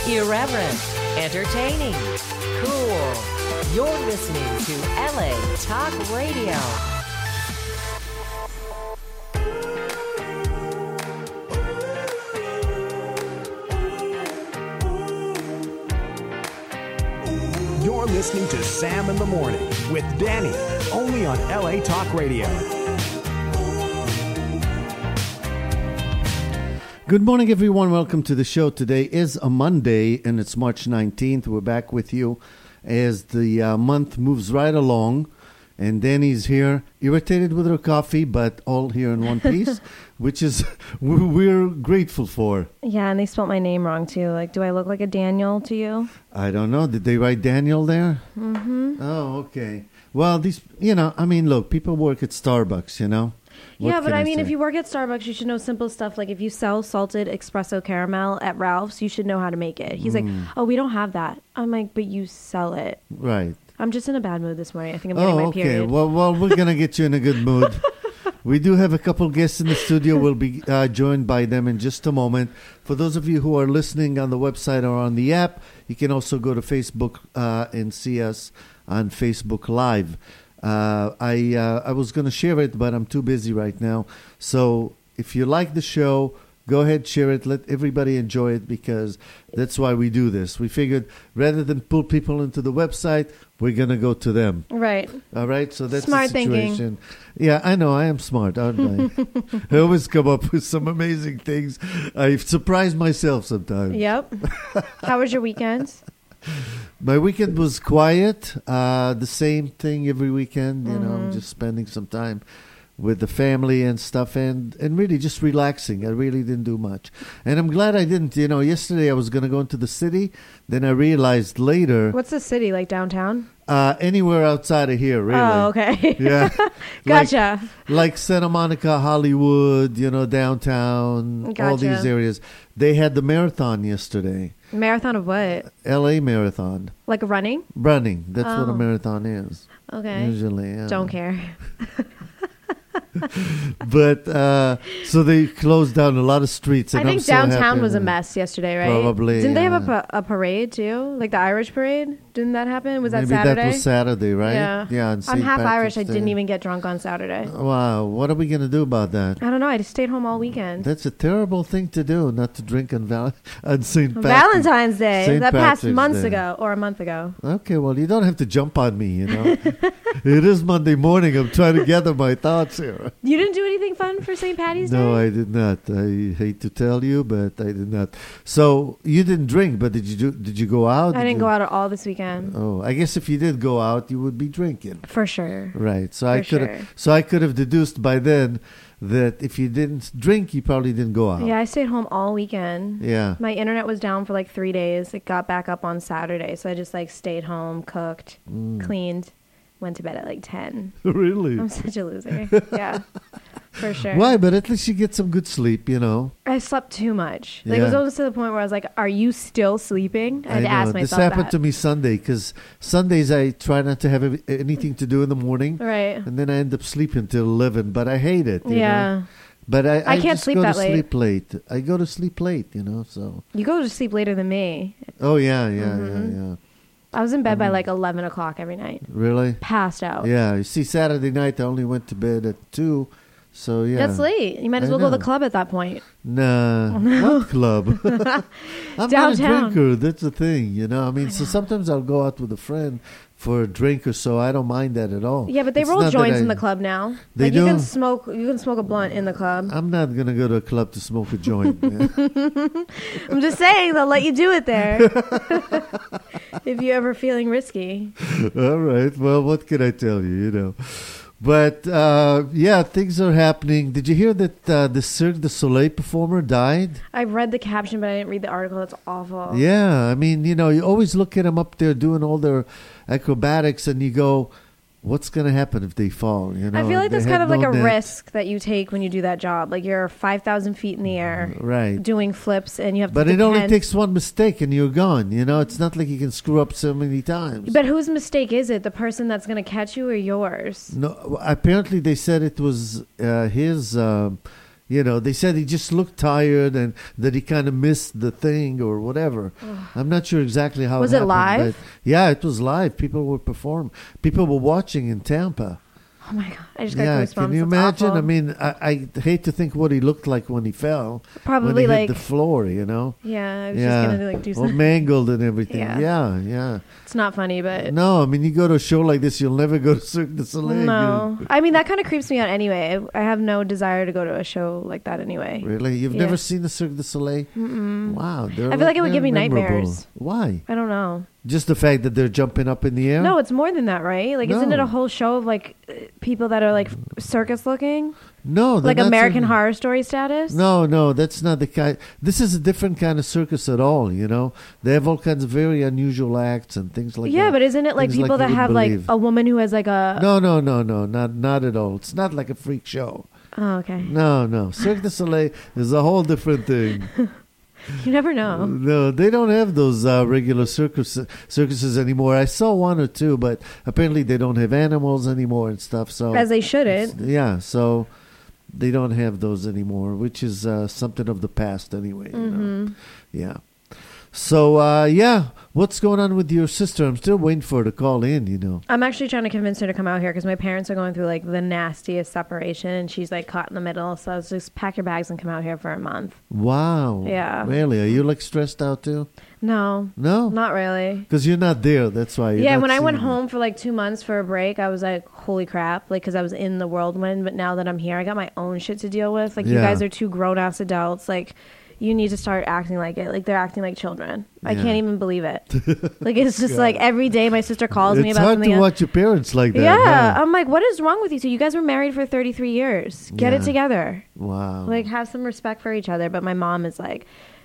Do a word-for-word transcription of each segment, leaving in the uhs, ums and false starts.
Irreverent, entertaining, cool. You're listening to L A Talk Radio. You're listening to Sam in the Morning with Danny, only on L A Talk Radio. Good morning, everyone. Welcome to the show. Today is a Monday, and it's March nineteenth. We're back with you as the uh, month moves right along. And Danny's here, irritated with her coffee, but all here in one piece, which is we're grateful for. Yeah, and they spelled my name wrong, too. Like, do I look like a Daniel to you? I don't know. Did they write Daniel there? Mm-hmm. Oh, okay. Well, these, you know, I mean, look, people work at Starbucks, you know? What yeah, but I, I mean, say? if you work at Starbucks, you should know simple stuff. Like, if you sell salted espresso caramel at Ralph's, you should know how to make it. He's Mm. like, oh, we don't have that. I'm like, but you sell it. Right. I'm just in a bad mood this morning. I think I'm getting Oh, my okay. period. Well, well, we're going to get you in a good mood. We do have a couple guests in the studio. We'll be uh, joined by them in just a moment. For those of you who are listening on the website or on the app, you can also go to Facebook uh, and see us on Facebook Live. Uh, I uh, I was going to share it, but I'm too busy right now. So if you like the show, go ahead, share it. Let everybody enjoy it, because that's why we do this. We figured rather than pull people into the website, we're going to go to them. Right. All right? So that's Smart the situation. thinking. Yeah, I know. I am smart, aren't I? I always come up with some amazing things. I surprise myself sometimes. Yep. How was your weekend? My weekend was quiet. Uh, the same thing every weekend. You know, Mhm. just spending some time with the family and stuff, and, and really just relaxing. I really didn't do much. And I'm glad I didn't. You know, yesterday I was going to go into the city. Then I realized later, What's the city, like downtown? uh, anywhere outside of here, really. Oh, okay. Yeah. Gotcha. Like, like Santa Monica, Hollywood, you know, downtown, all Gotcha. these areas. They had the marathon yesterday. Marathon of what? L A marathon. Like running? Running. That's what a Oh. marathon is. Okay. Usually, yeah. Don't care. But, uh, so they closed down a lot of streets. And I think I'm so downtown happy was a about it. mess yesterday, right? Probably, Didn't they have a, yeah. pa- a parade too? Like the Irish parade? Didn't that happen? Was that Maybe Saturday? that was Saturday, right? Yeah. Yeah. on I'm Saint half Irish. Patrick's I didn't Day. even get drunk on Saturday. Wow. What are we going to do about that? I don't know. I just stayed home all weekend. That's a terrible thing to do, not to drink on, Val- on Saint Patrick's. Valentine's Day. Saint that passed Patrick's months Day. ago or a month ago. Okay, well, you don't have to jump on me, you know. It is Monday morning. I'm trying to gather my thoughts here. You didn't do anything fun for Saint Patty's No, Day? I did not. I hate to tell you, but I did not. So you didn't drink, but did you do? Did you go out? I Did didn't you- go out at all this weekend. Oh, I guess if you did go out, you would be drinking, For sure. right? So I For could. sure. have So I could have deduced by then that if you didn't drink, you probably didn't go out. Yeah, I stayed home all weekend. Yeah. My internet was down for like three days. It got back up on Saturday. So I just like stayed home, cooked, Mm. cleaned, went to bed at like ten. Really? I'm such a loser. Yeah, for sure. Why? But at least you get some good sleep, you know. I slept too much. Like, it was Yeah. almost to the point where I was like, are you still sleeping? I had to know. ask This myself happened that. to me Sunday, because Sundays I try not to have ev- anything to do in the morning, Right. and then I end up sleeping till eleven. But I hate it. you know. Yeah. But I, I can't just sleep go that to late. sleep late. I go to sleep late, you know. So. You go to sleep later than me. Oh yeah, yeah, Mhm. yeah, yeah. I was in bed by Mm. like eleven o'clock every night. Really? Passed out. Yeah. You see, Saturday night I only went to bed at two, so yeah. That's late. You might as I well go to the know. club at that point. Nah, what club? I'm not a Downtown. drinker. That's the thing, you know. I mean, so sometimes I'll go out with a friend for a drink or so. I don't mind that at all. Yeah, but they It's roll not that joints I- in the club now. They like you do? can smoke you can smoke a blunt in the club. I'm not gonna go to a club to smoke a joint. Man. I'm just saying they'll let you do it there. If you're ever feeling risky. All right. Well, what can I tell you? You know. But uh, yeah, things are happening. Did you hear that uh, the Cirque du Soleil performer died? I read the caption, but I didn't read the article. That's awful. Yeah, I mean, you know, you always look at them up there doing all their acrobatics, and you go, "What's going to happen if they fall?" You know, I feel like they that's had kind of like no a net. risk that you take when you do that job. Like you're five thousand feet in the air Right. doing flips, and you have But to it only depend- takes one mistake and you're gone. You know, it's not like you can screw up so many times. But whose mistake is it? The person that's going to catch you or yours? No, apparently they said it was uh, his. Um, You know, they said he just looked tired and that he kind of missed the thing or whatever. I'm not sure exactly how Was it it happened. live? But yeah, it was live. People were performing. People were watching in Tampa. Oh my god! I just got Yeah, goosebumps. can you That's imagine? awful. I mean, I, I hate to think what he looked like when he fell. Probably when he like hit the floor, you know? yeah. I was Yeah. just gonna like do All something. mangled and everything. Yeah. Yeah, yeah. It's not funny, but No, I mean, you go to a show like this, you'll never go to Cirque du Soleil. no. I mean, that kind of creeps me out anyway. I I have no desire to go to a show like that anyway. Really? You've Yeah. never seen the Cirque du Soleil? Mm-mm. Wow. I feel like it would give me nightmares. Why? I don't know. Just the fact that they're jumping up in the air? No, it's more than that, right? Like, isn't it No. a whole show of like uh, people that are like circus looking, No. they're like not American circus- Horror Story status? No, no, that's not the kind. This is a different kind of circus at all, you know? They have all kinds of very unusual acts and things like yeah, that. but isn't it like Things people like you that have wouldn't like believe. a woman who has like a? No, no, no, no, not not at all. It's not like a freak show. Oh, okay. No, no. Cirque du Soleil is a whole different thing. You never know. No, they don't have those uh, regular circus circuses anymore. I saw one or two, but apparently they don't have animals anymore and stuff. So As they shouldn't. yeah, so they don't have those anymore, which is uh, something of the past anyway. You know? Mm-hmm. Yeah. So uh, yeah, what's going on with your sister? I'm still waiting for her to call in. You know. I'm actually trying to convince her to come out here because my parents are going through like the nastiest separation, and she's like caught in the middle. So I was just pack your bags and come out here for a month. Wow. Yeah. Really? Are you like stressed out too? No, No. not really. Because you're not there. That's why. You're Yeah, not when I went seeing it. home for like two months for a break, I was like, holy crap, like, because I was in the whirlwind. But now that I'm here, I got my own shit to deal with. Like, you Yeah. guys are two grown ass adults. Like, you need to start acting like it. Like, they're acting like children. I Yeah. can't even believe it. Like, it's just like every day my sister calls It's me about hard something to else. watch your parents like that. Yeah, huh? I'm like, what is wrong with you two? You guys were married for thirty-three years. Get it Yeah. together. Wow. Like, have some respect for each other. But my mom is like,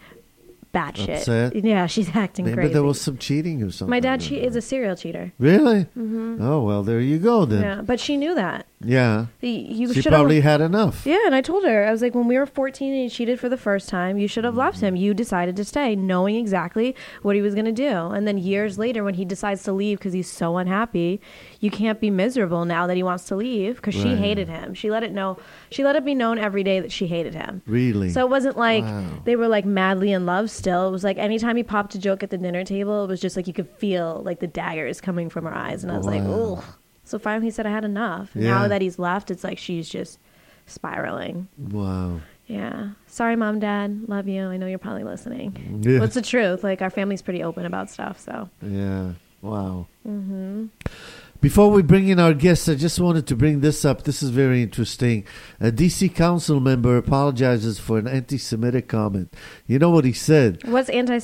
batshit. Upset? Yeah, she's acting Maybe crazy. there was some cheating or something. my dad che- is a serial cheater. Really? hmm Oh well, there you go then. Yeah, but she knew that. Yeah. Y- You She should probably have. had enough. Yeah, and I told her, I was like, when we were fourteen and he cheated for the first time, you should have left him. You decided to stay, knowing exactly what he was going to do. And then years later, when he decides to leave because he's so unhappy, you can't be miserable now that he wants to leave because she Right. hated him. She let it know. She let it be known every day that she hated him. Really? So it wasn't like Wow. they were like madly in love still. It was like anytime he popped a joke at the dinner table, it was just like you could feel like the daggers coming from her eyes. And I was like, Wow. ugh. So finally he said I had enough. Yeah. Now that he's left, it's like she's just spiraling. Wow. Yeah. Sorry, mom, dad. Love you. I know you're probably listening. Yeah. What's the truth? Like, our family's pretty open about stuff, so. Yeah. Wow. hmm Before we bring in our guests, I just wanted to bring this up. This is very interesting. A D C council member apologizes for an anti-Semitic comment. You know what he said? What's anti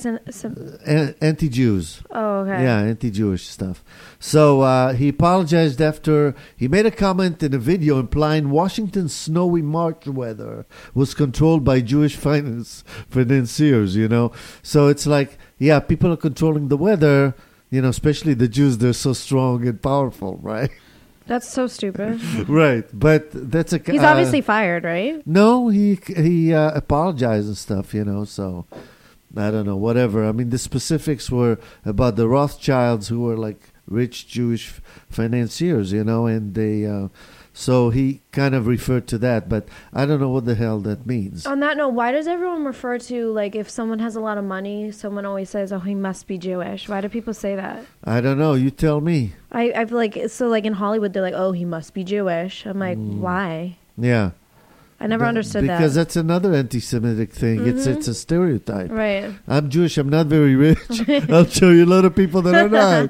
An- anti-Jews. Oh, okay. Yeah, anti-Jewish stuff. So uh, he apologized after he made a comment in a video implying Washington's snowy March weather was controlled by Jewish finance financiers, you know. So it's like, yeah, people are controlling the weather, you know, especially the Jews. They're so strong and powerful, right? That's so stupid. Right. But that's a... He's uh, obviously fired, right? No, he he uh, apologized and stuff, you know, so... I don't know, whatever. I mean, the specifics were about the Rothschilds, who were like rich Jewish financiers, you know, and they, uh, so he kind of referred to that, but I don't know what the hell that means. On that note, why does everyone refer to, like, if someone has a lot of money, someone always says, oh, he must be Jewish? Why do people say that? I don't know. You tell me. I, I feel like, so, like, in Hollywood, they're like, oh, he must be Jewish. I'm like, why? Yeah. I never Th- understood Because that. that's another anti-Semitic thing. It's it's a stereotype. Right. I'm Jewish. I'm not very rich. I'll show you a lot of people that are not.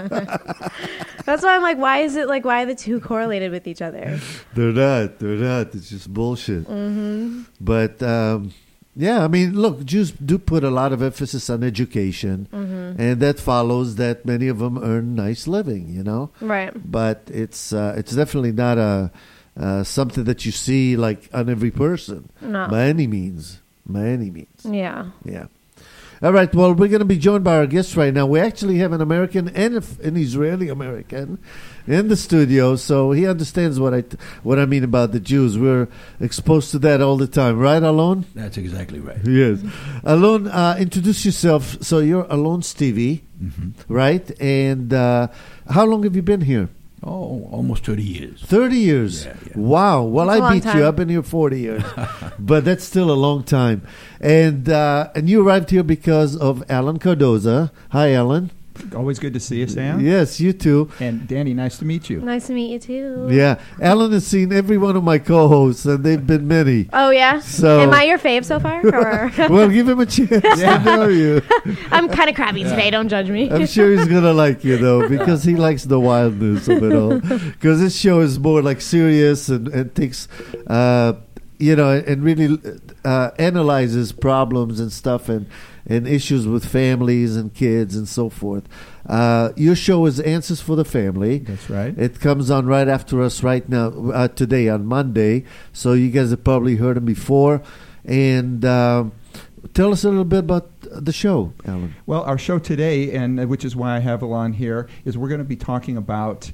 That's why I'm like, why is it, like, why are the two correlated with each other? They're not. They're not. It's just bullshit. Mm-hmm. But um, yeah, I mean, look, Jews do put a lot of emphasis on education, Mm-hmm. and that follows that many of them earn nice living, you know. Right. But it's uh, it's definitely not a uh, something that you see like on every person No. by any means. By any means, Yeah. yeah. All right. Well, we're going to be joined by our guests right now. We actually have an American and a- an Israeli American in the studio, so he understands what I t- what I mean about the Jews. We're exposed to that all the time, right, Alon? That's exactly right. Yes. Alon, uh, introduce yourself. So you're Alon Stevie, hmm right? And uh, how long have you been here? Oh, almost thirty years. thirty years. Yeah, yeah. Wow. Well, That's a I long beat time. you. I've been here forty years. But that's still a long time. And uh, and you arrived here because of Alan Cardoza. Hi, Alan. Always good to see you, Sam. Yes, you too. And Danny, nice to meet you. Nice to meet you too. Yeah. Alan has seen every one of my co-hosts, and they've been many. Oh yeah. So- Am I your fave so far? Or Well, give him a chance to know you. I'm kind of crabby today. Don't judge me. I'm sure he's going to like you, though, because he likes the wildness of it all. Because this show is more like serious and, and takes, uh, you know, and really uh, analyzes problems and stuff and, and issues with families and kids and so forth. Uh, your show is Answers for the Family. That's right. It comes on right after us right now, uh, today on Monday. So you guys have probably heard him before. And um, tell us a little bit about the show, Alan. Well, our show today, and uh, which is why I have Alon here, is we're going to be talking about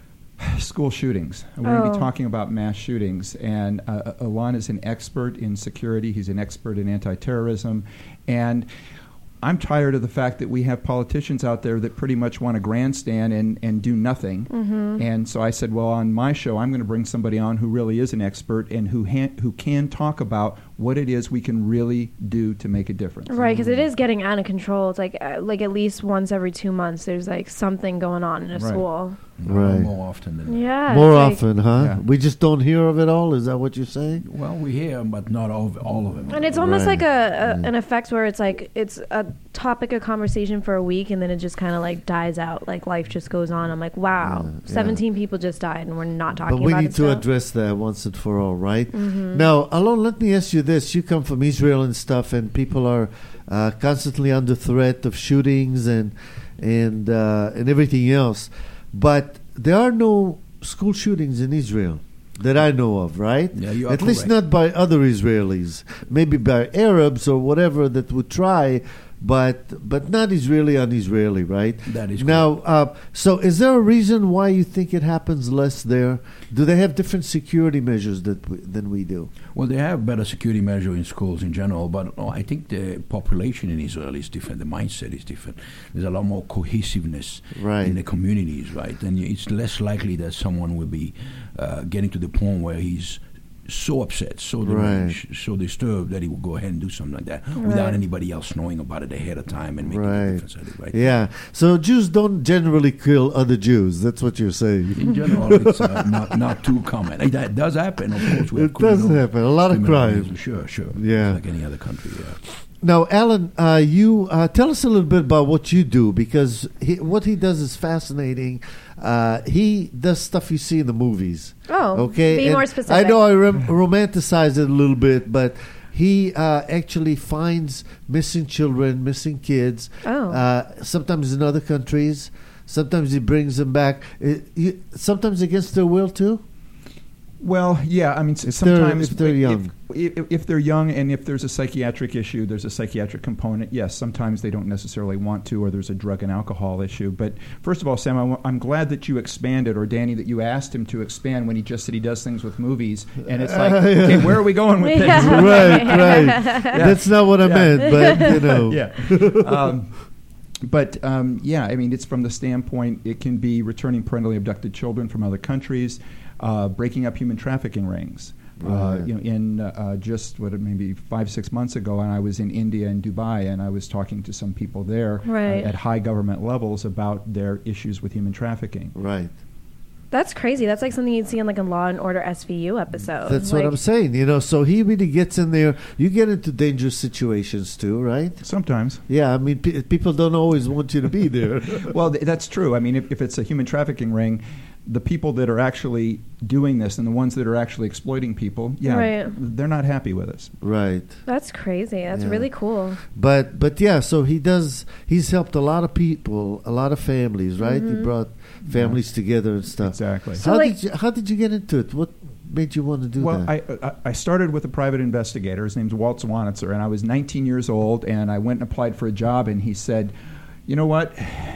school shootings. We're going to Oh. be talking about mass shootings. And uh, Alon is an expert in security. He's an expert in anti-terrorism. And I'm tired of the fact that we have politicians out there that pretty much want to grandstand and, and do nothing. Mm-hmm. And so I said, well, on my show, I'm going to bring somebody on who really is an expert and who ha- who can talk about what it is we can really do to make a difference. Right, because it is getting out of control. It's like uh, like at least once every two months, there's like something going on in a Right. school. No, Right. More often than that. Yeah. More it's like- often, huh? Yeah. We just don't hear of it all? Is that what you're saying? Well, we hear, but not all of, all of them. And it's almost Right. like a, a an effect where it's like it's a topic of conversation for a week and then it just kind of like dies out. Like life just goes on. I'm like, wow, Yeah, yeah. seventeen people just died and we're not talking But we about need it to still. address that once and for all, right? Mhm. Now, Alon, let me ask you this. You come from Israel and stuff, and people are uh, constantly under threat of shootings and and uh, and everything else. But there are no school shootings in Israel that I know of, right? Yeah, you are At least correct. not by other Israelis. Maybe by Arabs or whatever that would try, but but not Israeli on Israeli, right? That is Now, uh, so is there a reason why you think it happens less there? Do they have different security measures that we, than we do? Well, they have better security measure in schools in general, but oh, I think the population in Israel is different. The mindset is different. There's a lot more cohesiveness Right. in the communities, right? And it's less likely that someone will be uh, getting to the point where he's so upset, so deranged, so disturbed that he will go ahead and do something like that without Right. anybody else knowing about it ahead of time and making a Right. difference at it, right? Yeah. So Jews don't generally kill other Jews. That's what you're saying. In general, it's uh, not not too common. It, that does happen, of course. We have It does criminal- happen. A lot of criminal crime. reasons. Sure, sure. Yeah. Like any other country, yeah. Now, Alan, uh, you uh, tell us a little bit about what you do, because he, what he does is fascinating. Uh, he does stuff you see in the movies. Oh, Okay, be and more specific. I know I rem- romanticize it a little bit, but he uh, actually finds missing children, missing kids. Oh. Uh, sometimes in other countries. Sometimes he brings them back. Uh, you, sometimes against their will too. Well, yeah, I mean, s- If they're- sometimes if they're young. if, if, if they're young and if there's a psychiatric issue, there's a psychiatric component. Yes, sometimes they don't necessarily want to, or there's a drug and alcohol issue. But first of all, Sam, I w- I'm glad that you expanded, or Danny, that you asked him to expand when he just said he does things with movies, and it's like, Uh, yeah. okay, where are we going with this? Yeah. Right, right. That's not what I Yeah. meant, but you know. yeah. Um, but um, yeah, I mean, it's from the standpoint it can be returning parentally abducted children from other countries, uh, breaking up human trafficking rings. Uh, Right. you know, in uh, uh, just what maybe five six months ago, and I was in India and Dubai, and I was talking to some people there Right. uh, at high government levels about their issues with human trafficking. Right. That's crazy. That's like something you'd see in like a Law and Order S V U episode. That's like, what I'm saying. You know, so he really gets in there. You get into dangerous situations too, right? Sometimes. Yeah, I mean, pe- people don't always want you to be there. Well, th- that's true. I mean, if, if it's a human trafficking ring, the people that are actually doing this and the ones that are actually exploiting people, yeah, Right. they're not happy with us. Right. That's crazy. That's Yeah. really cool. But but yeah, so he does. He's helped a lot of people, a lot of families, right? He brought families together and stuff. Exactly. So, how like- did you How did you get into it? What made you want to do Well, that? I, I I started with a private investigator. His name's Walt Zwanitzer, and I was nineteen years old, and I went and applied for a job, and he said, "You know what?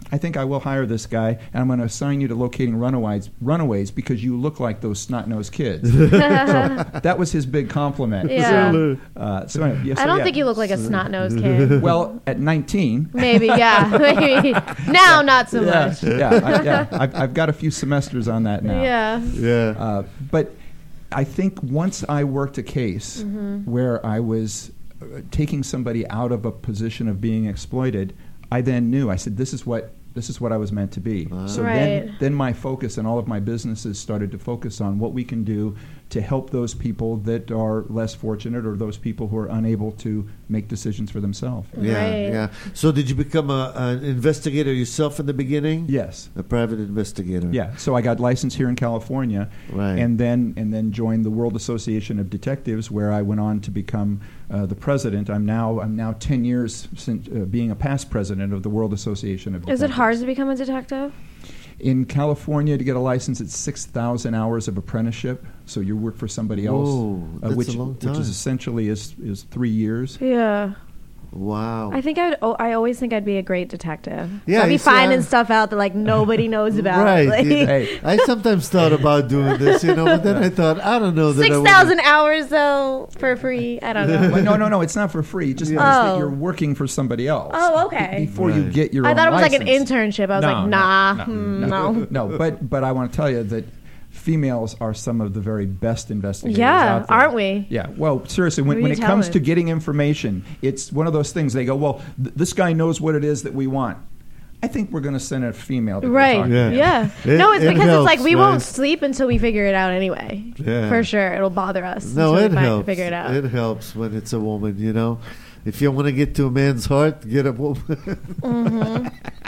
I think I will hire this guy, and I'm going to assign you to locating runaways, runaways because you look like those snot-nosed kids. So that was his big compliment. Yeah. So, uh, so, yeah, so I don't yeah. think you look like a snot-nosed kid. Well, at nineteen. Maybe, yeah. Maybe. Now, not so yeah, much. yeah, I, yeah. I've, I've got a few semesters on that now. Yeah. Yeah. Uh, but I think once I worked a case Mm-hmm. where I was uh, taking somebody out of a position of being exploited, I then knew. I said, "This is what this is what I was meant to be." So Right. then, then my focus and all of my businesses started to focus on what we can do to help those people that are less fortunate or those people who are unable to make decisions for themselves. Yeah, Right. yeah. So did you become a, an investigator yourself in the beginning? Yes. A private investigator. Yeah, so I got licensed here in California, Right. and then and then joined the World Association of Detectives, where I went on to become uh, the president. I'm now I'm now ten years since uh, being a past president of the World Association of Is Detectives. it hard to become a detective? In California, to get a license, it's six thousand hours of apprenticeship. So you work for somebody else, Whoa, that's which a long which is time. essentially is is three years. Yeah. Wow. I think I would. Oh, I always think I'd be a great detective. Yeah, I'd be you see, finding I- stuff out that like nobody knows about. Right. Like, you know, Hey. I sometimes thought about doing this, you know, but then I thought, I don't know that I Six wanna- thousand hours though for free. I don't know. Well, no, no, no, it's not for free. It just means Oh. that you're working for somebody else. Oh, okay. Before you Right. get your I own thought it was like an license. internship. I was No, like, no, nah, no, hmm, no, no. no. But but I want to tell you that females are some of the very best investigators Yeah, out there. aren't we? Yeah. Well, seriously, when, Who when you it comes telling? to getting information, it's one of those things. They go, well, th- this guy knows what it is that we want. I think we're going to send a female to go Right. talk to Yeah. him. Yeah. It- no, it's it because it's like helps, we right? won't sleep until we figure it out anyway. Yeah. For sure. It'll bother us. No, until it we find- helps. Figure it out. It helps when it's a woman, you know. If you want to get to a man's heart, get a woman. Mm-hmm.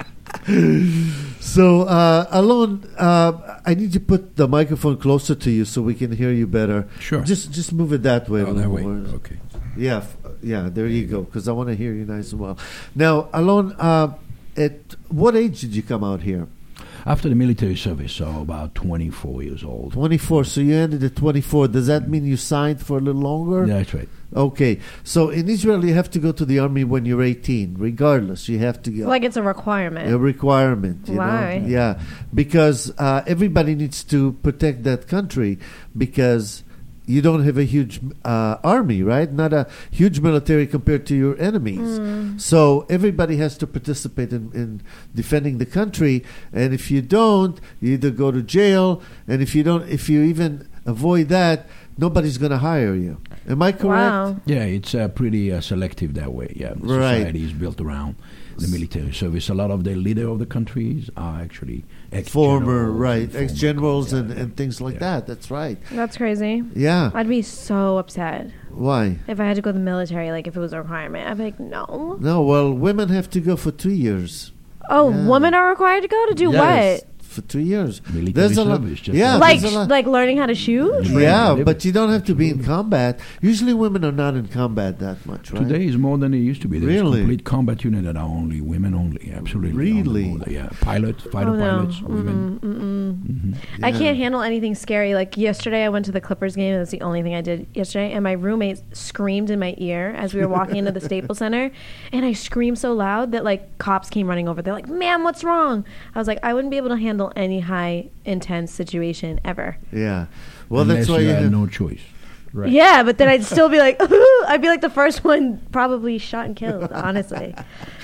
So, uh, Alon, uh, I need to put the microphone closer to you so we can hear you better. Sure. Just, just move it that way. a Oh, that little way. more. Okay. Yeah, f- yeah. There you go. Because I want to hear you nice and well. Now, Alon, uh, at what age did you come out here? After the military service, so about twenty-four years old. twenty-four. So you ended at twenty-four. Does that mean you signed for a little longer? That's right. Okay. So in Israel, you have to go to the army when you're eighteen. Regardless, you have to go. Like it's a requirement. A requirement. You Why? Know? Yeah, because uh, everybody needs to protect that country because you don't have a huge uh, army, right? Not a huge military compared to your enemies. Mm. So everybody has to participate in, in defending the country. And if you don't, you either go to jail. And if you don't, if you even avoid that, nobody's going to hire you. Am I correct? Wow. Yeah, it's uh, pretty uh, selective that way. Yeah, the Right. society is built around the military service. A lot of the leader of the countries are actually ex Former, right, ex-generals and, and things like Yeah. that. That's right. That's crazy. Yeah. I'd be so upset Why? if I had to go to the military, like if it was a requirement. I'd be like, no. No, well, women have to go for two years. Oh, Yeah. women are required to go to do Yes, what? for two years. Military There's a lot. service, just Yeah, like- there's a Like, lot. like learning how to shoot? Yeah, Right. but you don't have to be in combat. Usually, women are not in combat that much, right? Today is more than it used to be. There's Really? complete combat unit that are only women only. Absolutely. on the Really? border, Yeah. Pilots, fighter Oh, no. pilots, women. Mm-mm, mm-mm. Mhm. I Yeah. can't handle anything scary. Like yesterday, I went to the Clippers game. That's the only thing I did yesterday. And my roommate screamed in my ear as we were walking into the Staples Center. And I screamed so loud that like cops came running over. They're like, "Ma'am, what's wrong?" I was like, I wouldn't be able to handle any high intense situation ever. Yeah. Well, Unless that's why you you had have. no choice. Right. Yeah, but then I'd still be like, I'd be like the first one probably shot and killed, honestly.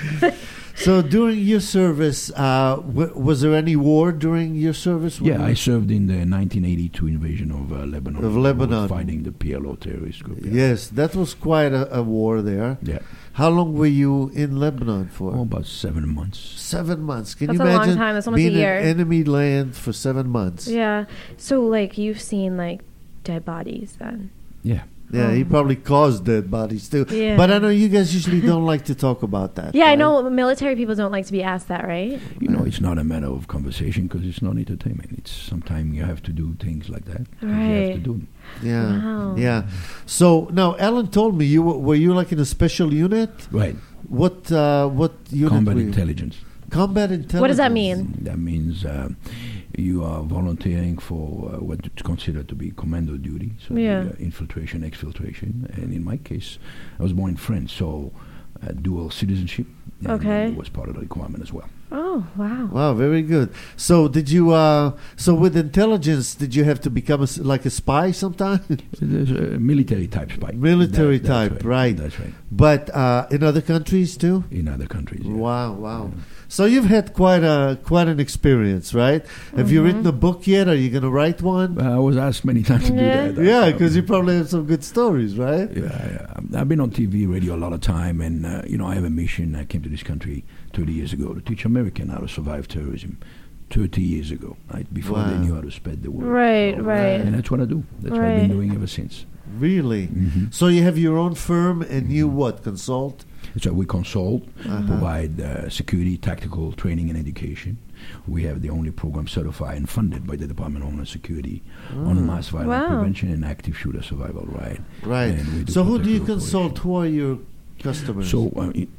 So during your service, uh, w- was there any war during your service? Yeah, I served in the nineteen eighty-two invasion of uh, Lebanon. Of We were Lebanon. fighting the P L O terrorist group. Yeah. Yes, that was quite a, a war there. Yeah. How long were you in Lebanon for? Oh, about seven months. Seven months. Can That's you a long imagine time. That's almost a being year. in enemy land for seven months? Yeah. So, like, you've seen, like, dead bodies then. Yeah. Yeah, he Oh. probably caused dead bodies too. Yeah. But I know you guys usually don't like to talk about that. Yeah, I right? know military people don't like to be asked that, right? You know, it's not a matter of conversation because it's not entertainment. It's sometimes you have to do things like that. 'cause You have to Right. do them. Yeah, Wow. yeah. So now, Alan told me you were, were you like in a special unit? Right. What uh, what unit? Combat were you? intelligence. Combat intelligence. What does that mean? That means uh, you are volunteering for uh, what is considered to be commando duty, so the, Yeah. uh, infiltration, exfiltration. And in my case, I was born in France, so uh, dual citizenship, And Okay. It was part of the requirement as well. Oh, wow. Wow, very good. So did you? Uh, so with intelligence, did you have to become a s like a spy sometime? There's a military type spy. Military That- that's type, right. That's right. But uh, in other countries too. In other countries. yeah. Wow, wow. So you've had quite a quite an experience, right? Have you written a book yet? Are you going to write one? Uh, I was asked many times to Yeah. do that. Yeah, Uh, because you probably have some good stories, right? Yeah, yeah. I've been on T V, radio a lot of time, and uh, you know, I have a mission. I came to this country thirty years ago to teach Americans how to survive terrorism. Thirty years ago, right before they Wow. knew how to spread the word. Right, So, right. And that's what I do. That's what I've been Right. doing ever since. Really? Mhm. So you have your own firm, and you what consult? So we consult, Uh-huh. provide uh, security, tactical training, and education. We have the only program certified and funded by the Department of Homeland Security on mass violence Wow. prevention and active shooter survival. Right. Right. And we do So who do protect you local consult? Who are your customers? So, uh, i-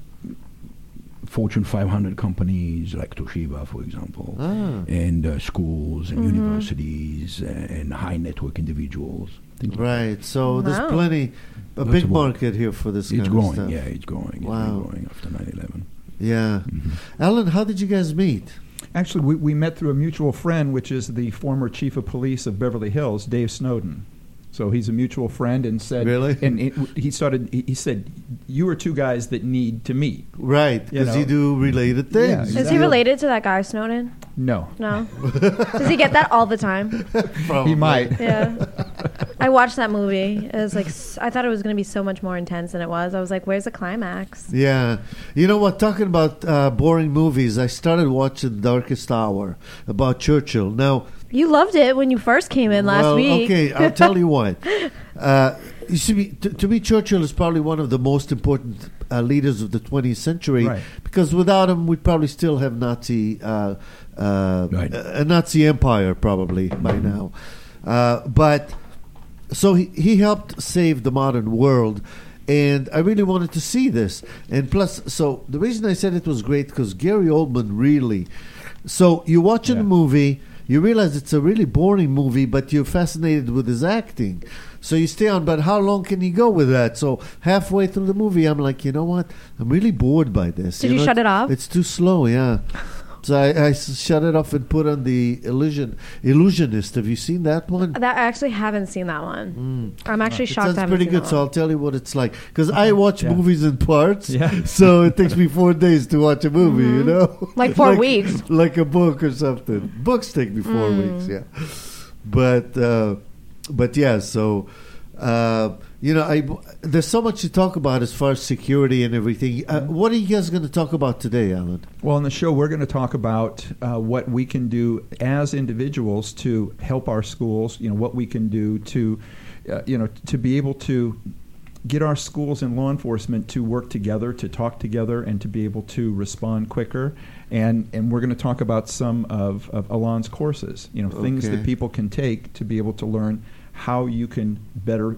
Fortune five hundred companies like Toshiba, for example, Ah. and uh, schools and Mm-hmm. universities uh, and high network individuals. Things like Right. So Wow. there's plenty, a Lots big of work. market here for this that. It's kind growing. of stuff. Yeah, it's growing. It's Wow. been growing after nine eleven. Yeah. Mhm. Alan, how did you guys meet? Actually, we, we met through a mutual friend, which is the former chief of police of Beverly Hills, Dave Snowden. So he's a mutual friend, and said, Really? And it, he started. He, he said, "You are two guys that need to meet." Right. You Because you, know. do related things. Yeah, Is he related to that guy, Snowden? No, No. Does he get that all the time? he might. Yeah. I watched that movie. It was like, s- I thought it was going to be so much more intense than it was. I was like, where's the climax? Yeah. You know what? Talking about uh, boring movies, I started watching Darkest Hour about Churchill. Now, You loved it when you first came in last well, week. okay, I'll tell you what. Uh, you see, to, to me, Churchill is probably one of the most important uh, leaders of the twentieth century, Right. because without him, we'd probably still have Nazi, uh, uh, Right. a Nazi empire probably by now. Uh, but so he, he helped save the modern world. And I really wanted to see this. And plus, so the reason I said it was great, because Gary Oldman really. So you're watching Yeah. a movie, you realize it's a really boring movie, but you're fascinated with his acting. So you stay on, but how long can he go with that? So halfway through the movie, I'm like, you know what? I'm really bored by this. Did you know, shut it's- it off? It's too slow, yeah. So I, I s- shut it off and put on the Illusion Illusionist. Have you seen that one? That I actually haven't seen that one. I'm actually It shocked. I sounds haven't pretty seen good, that so one. I'll tell you what it's like. Because I watch Yeah. movies in parts, Yeah. so it takes me four days to watch a movie, you know? Mm-hmm. Like four weeks. Like a book or something. Books take me four Mm. weeks, yeah. But, uh, but yeah, so, uh, you know, I, there's so much to talk about as far as security and everything. Uh, what are you guys going to talk about today, Alan? Well, on the show, we're going to talk about uh, what we can do as individuals to help our schools. You know, what we can do to, uh, you know, to be able to get our schools and law enforcement to work together, to talk together, and to be able to respond quicker. And and we're going to talk about some of, of Alon's courses. You know, things Okay. that people can take to be able to learn how you can better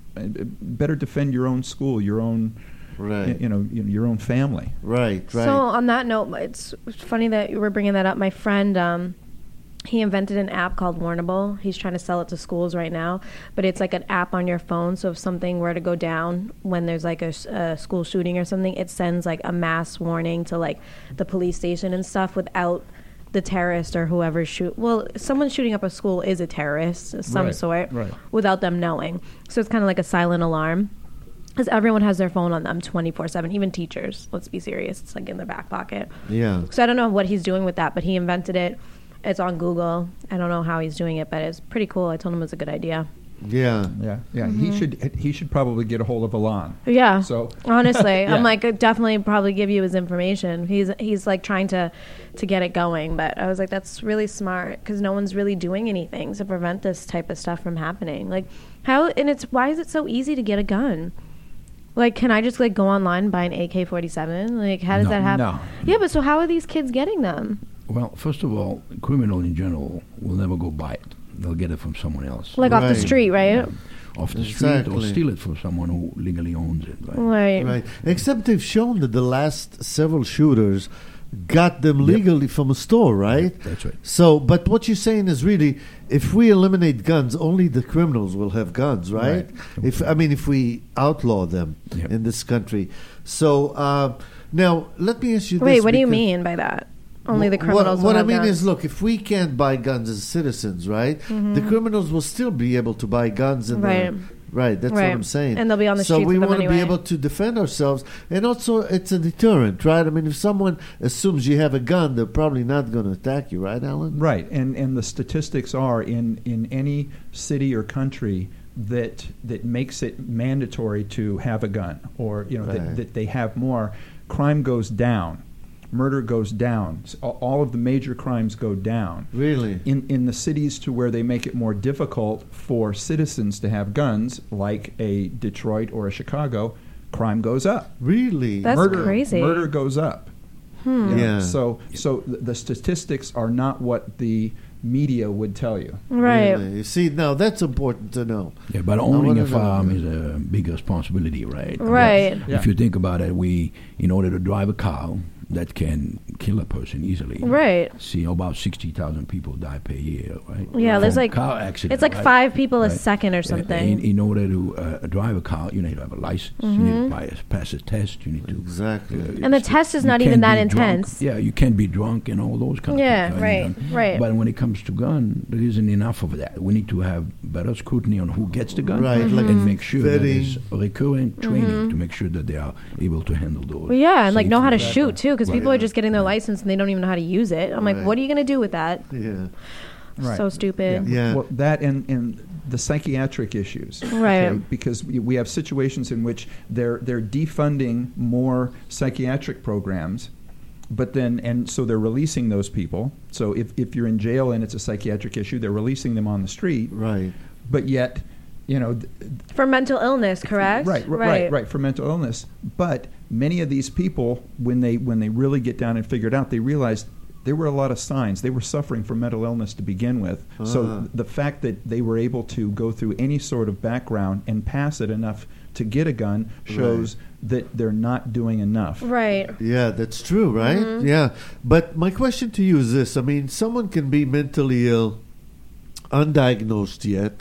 better defend your own school, your own, Right. you know, you know, your own family. Right, right. So on that note, it's funny that you were bringing that up. My friend, um, he invented an app called Warnable. He's trying to sell it to schools right now, but it's like an app on your phone. So if something were to go down when there's like a, s- a school shooting or something, it sends like a mass warning to like the police station and stuff without the terrorist or whoever shoot. Well, someone shooting up a school is a terrorist of some Right, sort, right. without them knowing. So it's kind of like a silent alarm. Because everyone has their phone on them twenty-four seven, even teachers. Let's be serious. It's like in their back pocket. yeah. So I don't know what he's doing with that, but he invented it. It's on Google. I don't know how he's doing it, but it's pretty cool. I told him it was a good idea. Yeah. Yeah, yeah. He should he should probably get a hold of Alon. Yeah. So honestly, Yeah. I'm like I'd definitely probably give you his information. He's he's like trying to to get it going, but I was like that's really smart because no one's really doing anything to prevent this type of stuff from happening. Like how and it's why is it so easy to get a gun? Like, can I just like go online and buy an A K forty-seven? Like, how does No. that happen? No. Yeah, but so how are these kids getting them? Well, first of all, criminal in general will never go buy it. They'll get it from someone else. Like off the Right. street, right? Off the street or Exactly. steal it from someone who legally owns it. Right? Right. Right. Except they've shown that the last several shooters got them Yep. legally from a store, right? That's right. So, but what you're saying is really, if we eliminate guns, only the criminals will have guns, right? Right. If I mean, if we outlaw them Yep. in this country. So uh, Now, let me ask you this. Wait, what do you because- mean by that? Only the Wh- criminals What, will what I have mean guns. is, look, if we can't buy guns as citizens, right, Mm-hmm. the criminals will still be able to buy guns. In Right. The, right, that's Right. what I'm saying. And they'll be on the so streets we with them want to be anyway. able to defend ourselves. And also, it's a deterrent, right? I mean, if someone assumes you have a gun, they're probably not going to attack you, right, Alan? Right, and and the statistics are in in any city or country that that makes it mandatory to have a gun, or you know Right. that, that they have more, crime goes down, murder goes down, S- all- all of the major crimes go down. Really? In in the cities to where they make it more difficult for citizens to have guns, like a Detroit or a Chicago, crime goes up. Really? That's murder, crazy. Murder goes up. Hmm. You know, Yeah. So so th- the statistics are not what the media would tell you. Right. Really? You see, now that's important to know. Yeah, but I owning wanna a firearm know. is a big responsibility, right? Right. Yeah. If you think about it, we, in order to drive a car that can kill a person easily, Right. see about sixty thousand people die per year, right? Yeah, there's From like car accident, it's like right? five people a Right. second or Uh, something. In, in order to uh, drive a car, you need to have a license. You need Mm-hmm. to buy a, pass a test. You need to Exactly. uh, And the test is you not even can't that be drunk. intense. Yeah, you can't be drunk and all those kind Yeah, of things. right, you know. right. But when it comes to gun, there isn't enough of that. We need to have better scrutiny on who gets the gun, Right, Mm-hmm. like and make sure that vetting. there's recurrent training to make sure that they are able to handle those. Well, yeah, and like know how to safely. shoot too, because Right. people are just getting their license and they don't even know how to use it. I'm like, Right. what are you gonna do with that? Yeah. Right. So stupid. Yeah. Well, that and, and the psychiatric issues. Right. Because we, we have situations in which they're they're defunding more psychiatric programs, but then and so they're releasing those people. So if, if you're in jail and it's a psychiatric issue, they're releasing them on the street. Right. But yet, you know, th- For mental illness, correct? Right, r- right, right, for mental illness. But many of these people, when they when they really get down and figure it out, they realize there were a lot of signs. They were suffering from mental illness to begin with. Ah. So the fact that they were able to go through any sort of background and pass it enough to get a gun shows that they're not doing enough. Right. Yeah, that's true, right? Mm-hmm. Yeah. But my question to you is this. I mean, someone can be mentally ill, undiagnosed yet,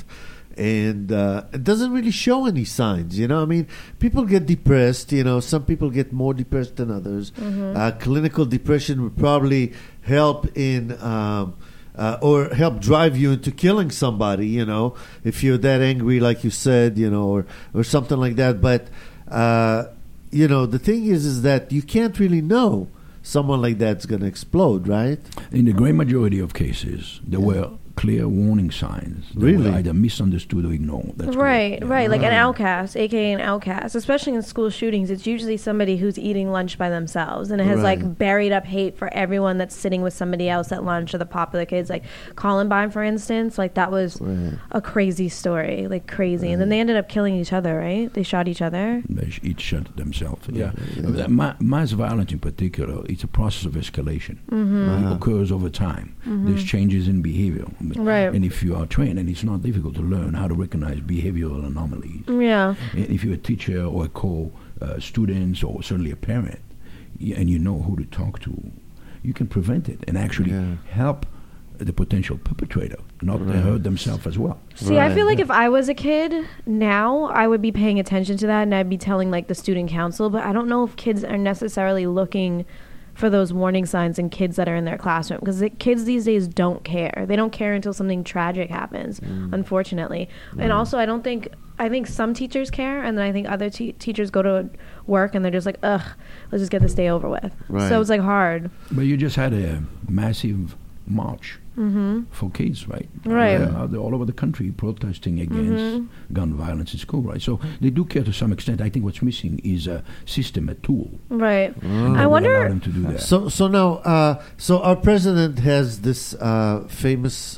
and uh, it doesn't really show any signs, you know? I mean, people get depressed, you know, some people get more depressed than others. Mm-hmm. Uh, clinical depression would probably help in... Um, uh, or help drive you into killing somebody, you know, if you're that angry, like you said, you know, or, or something like that. But, uh, you know, the thing is, is that you can't really know someone like that's going to explode, right? In the great majority of cases, there were clear warning signs that Really? were either misunderstood or ignored. That's Right, correct. Yeah. right. Like an Right. outcast, aka an outcast, especially in school shootings, it's usually somebody who's eating lunch by themselves and it has Right. like buried up hate for everyone that's sitting with somebody else at lunch, or the popular kids. Like Columbine, for instance, like that was Right. a crazy story, like crazy. And then they ended up killing each other, right? They shot each other. They sh- each shot themselves. Yeah. Yeah. Uh, ma- mass violence in particular, it's a process of escalation. Mm-hmm. It occurs over time. There's changes in behavior. Right. And if you are trained, and it's not difficult to learn how to recognize behavioral anomalies. Yeah. And if you're a teacher or a co-students or certainly a parent, y- and you know who to talk to, you can prevent it and actually Yeah. help the potential perpetrator not to Right. hurt themselves as well. See, I Right. feel like if I was a kid now, I would be paying attention to that and I'd be telling like the student council, but I don't know if kids are necessarily looking for those warning signs in kids that are in their classroom, because the kids these days don't care. They don't care until something tragic happens, Mm. unfortunately. And also, I don't think, I think some teachers care, and then I think other te- teachers go to work and they're just like, ugh, let's just get this day over with. Right. So it's like hard. But you just had a massive march for kids, right? Right. Uh, they're all over the country protesting against gun violence in school, right? So they do care to some extent. I think what's missing is a system, a tool. Right. that I would allow wonder. them to do that. So, so now, uh, so our president has this uh, famous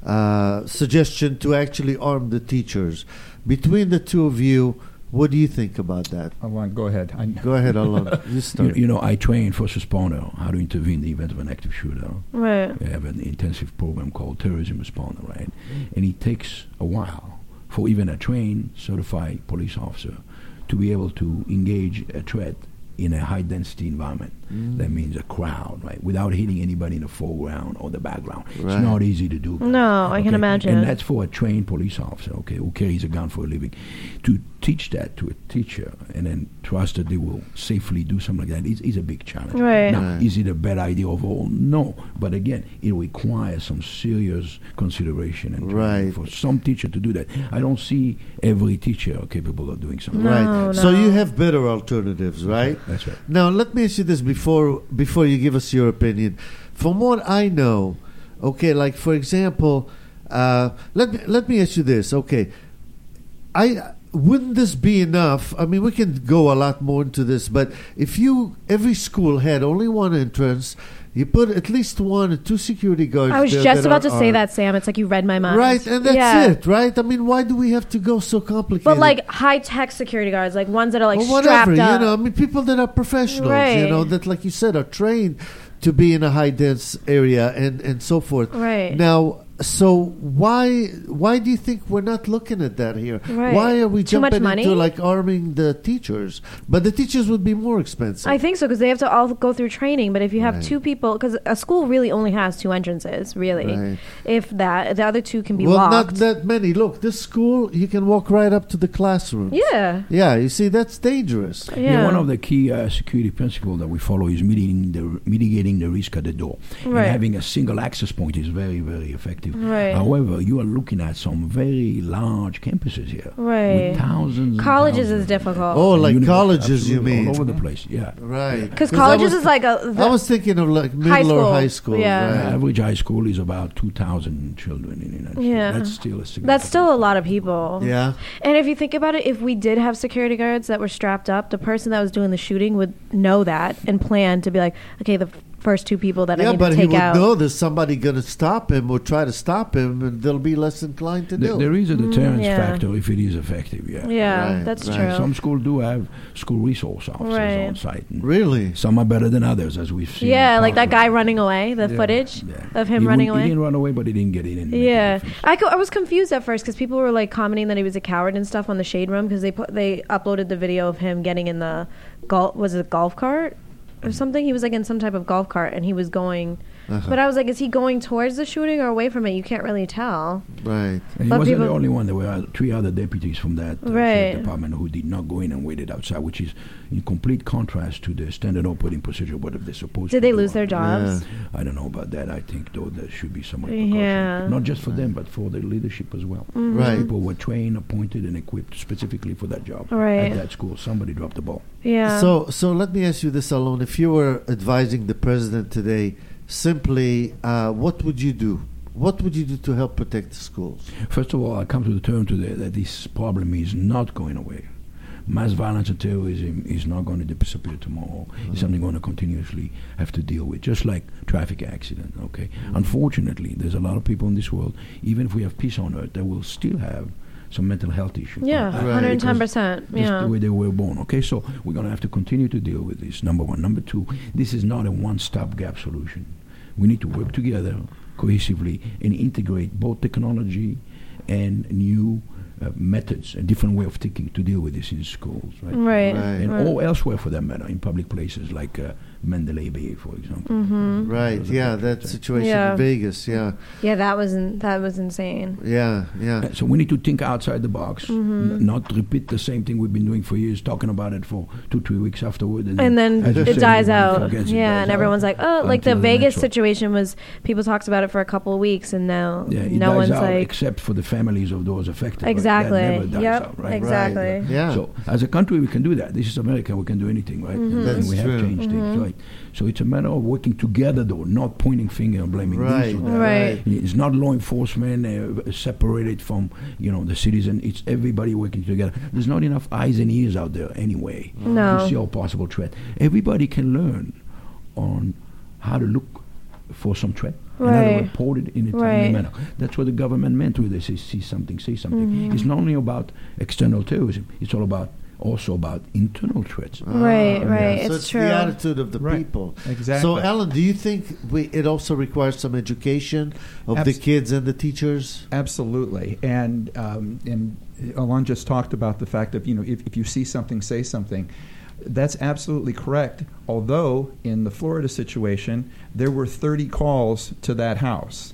uh, suggestion to actually arm the teachers. Between the two of you, what do you think about that? Alon, go ahead. I, Go ahead, Alon. You You, start. you know, I train first responder how to intervene in the event of an active shooter. Right. We have an intensive program called Terrorism Responder, right? And it takes a while for even a trained, certified police officer to be able to engage a threat in a high density environment. Mm. That means a crowd, right? Without hitting anybody in the foreground or the background. Right. It's not easy to do. No, okay? I can imagine. And that's for a trained police officer, okay, who carries a gun for a living. To teach that to a teacher and then trust that they will safely do something like that is, is a big challenge. Right. Now, right. is it a bad idea overall? No. But again, it requires some serious consideration and training right. for some teacher to do that. I don't see every teacher capable of doing something. No, Right. no. So you have better alternatives, right? That's right. Now, let me ask you this before before you give us your opinion. From what I know, okay, like for example, uh, let me let me ask you this. Okay, I wouldn't this be enough? I mean, we can go a lot more into this, but if you every school had only one entrance, you put at least one or two security guards. I was there just that about are to say armed. that, Sam. It's like you read my mind. Right, and that's yeah. it, right? I mean, why do we have to go so complicated? But like high tech security guards, like ones that are like or whatever, strapped up. you know, I mean, people that are professionals, Right. you know, that, like you said, are trained to be in a high dense area and, and so forth. Right. Now, so why why do you think we're not looking at that here? Right. Why are we Too much jumping money? into like arming the teachers? But the teachers would be more expensive. I think so because they have to all go through training. But if you have Right. two people, because a school really only has two entrances, really, Right. if that, the other two can be well, locked. not that many. Look, this school, you can walk right up to the classroom. Yeah. Yeah, you see, that's dangerous. Yeah. Yeah, one of the key uh, security principles that we follow is mitigating the, mitigating the risk at the door. Right. And having a single access point is very, very effective. Right. However, you are looking at some very large campuses here. Right. With thousands and Colleges thousands. is difficult. Oh, like University, colleges, you absolutely, mean? all over the place, yeah. Right. Because 'Cause I colleges was- is like a. I was thinking of like middle High or school. high school. Yeah. The Right. average high school is about two thousand children in the United Yeah. States. That's still a significant. That's still a lot of people. Yeah. And if you think about it, if we did have security guards that were strapped up, the person that was doing the shooting would know that and plan to be like, okay, the first two people that I Yeah, need but to he take would out. know there's somebody going to stop him or try to stop him, and they'll be less inclined to There, do. there is a deterrence yeah. factor if it is effective, yeah. Yeah, Right, that's right. true. Some schools do have school resource officers Right. on site. and Really? Some are better than others, as we've seen. Yeah, in like that guy Parkland. running away, the Yeah, footage yeah. of him He running wouldn't- away. He didn't run away, but he didn't get in. And make a Yeah, difference. I, co- I was confused at first because people were like commenting that he was a coward and stuff on the Shade Room because they put they uploaded the video of him getting in the golf was it a golf cart or something. He was like in some type of golf cart and he was going. Uh-huh. But I was like, is he going towards the shooting or away from it? You can't really tell. Right. And he But wasn't the people- only one. There were uh, three other deputies from that uh, Right. sheriff department who did not go in and waited outside, which is in complete contrast to the standard operating procedure. What if they're supposed to Did they do lose on- their jobs? I don't know about that. I think, though, there should be some Yeah. repercussion. Not just for them, but for the leadership as well. Mm-hmm. Right. People were trained, appointed, and equipped specifically for that job. Right. At that school, somebody dropped the ball. Yeah. So, so let me ask you this, Alon. If you were advising the president today, simply, uh, what would you do? What would you do to help protect the schools? First of all, I come to the term today that this problem is not going away. Mass violence and terrorism is not going to disappear tomorrow. It's something we're going to continuously have to deal with, just like traffic accident, okay? Unfortunately, there's a lot of people in this world, even if we have peace on earth, that will still have some mental health issues. yeah, Uh, Right. one hundred ten percent. Just Yeah. the way they were born. Okay, so we're going to have to continue to deal with this, number one. Number two, this is not a one-stop gap solution. We need to work together cohesively and integrate both technology and new uh, methods, a different way of thinking to deal with this in schools, right? Right. Right. And right. all elsewhere for that matter, in public places like uh, Mandalay Bay, for example. Mm-hmm. Right. Those are Yeah, good that things. situation Yeah. in Vegas. Yeah. Yeah, that was in, that was insane. Yeah. Yeah. Uh, So we need to think outside the box, Mm-hmm. n- not repeat the same thing we've been doing for years, talking about it for two, three weeks afterward. And then as you it said, dies everyone out. forgets it Yeah, dies and out everyone's like, oh, like the until Vegas next one. situation was people talked about it for a couple of weeks, and now Yeah, it no dies one's out like except for the families of those affected. right? exactly. That never dies Yep, out, right? exactly. Right. Yeah. So as a country, we can do that. This is America. We can do anything, right? Mm-hmm. And, That's and we have true. changed things, right? So it's a matter of working together, though, not pointing finger and blaming Right. this or that. Right. It's not law enforcement uh, separated from, you know, the citizen. It's everybody working together. There's not enough eyes and ears out there anyway No. to see all possible threat. Everybody can learn on how to look for some threat and how to Right. report it in a timely Right. manner. That's what the government meant when they say see something, say something. Mm-hmm. It's not only about external terrorism. It's all about also about internal threats. Right, Ah, right. So It's it's true. the attitude of the Right. people. Exactly. So, Alan, do you think we, it also requires some education of the Abs- kids and the teachers? Absolutely, and um, and Alon just talked about the fact of, you know, if, if you see something, say something. That's absolutely correct. Although in the Florida situation, there were thirty calls to that house.